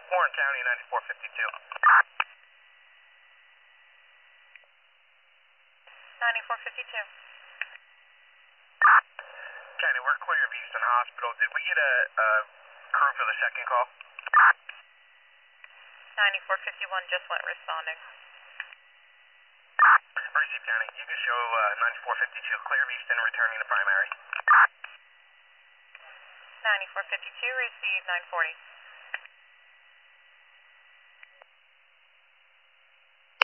Warren County, 9452. 9452. County, we're clear of Houston Hospital. Did we get a crew for the second call? 9451 just went responding. Receive County, you can show 9452 clear of Houston returning to primary. 9452, receive 940.